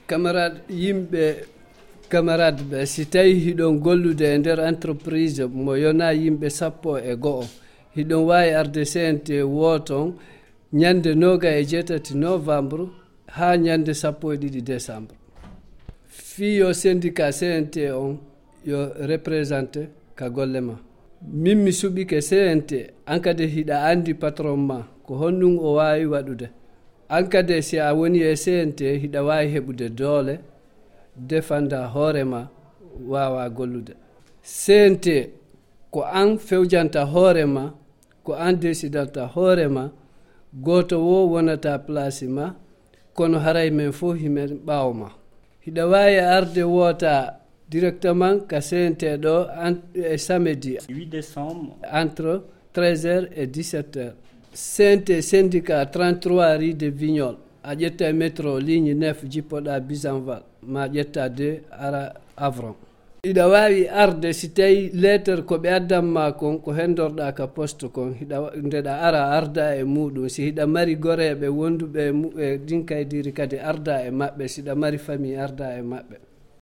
camarade ɓe si tawi hiɗon gollude e nder entreprise mo yona yimɓe 11 hiɗon wawi arde CNT woton ñande 28 novembre ha ñande 12 décembre. Fiyo syndicat CNT on yo représente ka golle ma. Min mi suɓike CNT an kadi hiɗa andi patron ma ko honɗum o wawi waɗude. An kadi si a woni e CNT hiɗa wawi heɓude doole defanda hoorema wawa gollude. CNT ko an fewjanta hoorema, ko an décidanta hoorema, goto wo wonata place ma, kono haray men fof himen ɓawma. Hiɗa wawi arde woota directement ka CNT ɗo samedi 8 décembre entre 13h et 17h. CNT syndicat 33 rue de Vignol. A ƴetta métro ligne 9 jippoɗa Bisanval ma ƴetta 2 ara Avron. Hiɗa wawi arde si tawi lettre ko ɓe addanma kon ko hendorɗa ka poste kon ndeɗa ara arda e muɗum. Si hiɗa mari goreɓe wonduɓe e ɗin kaydiri kadi arda e maɓɓe. Siɗa mari famille arda e maɓɓe.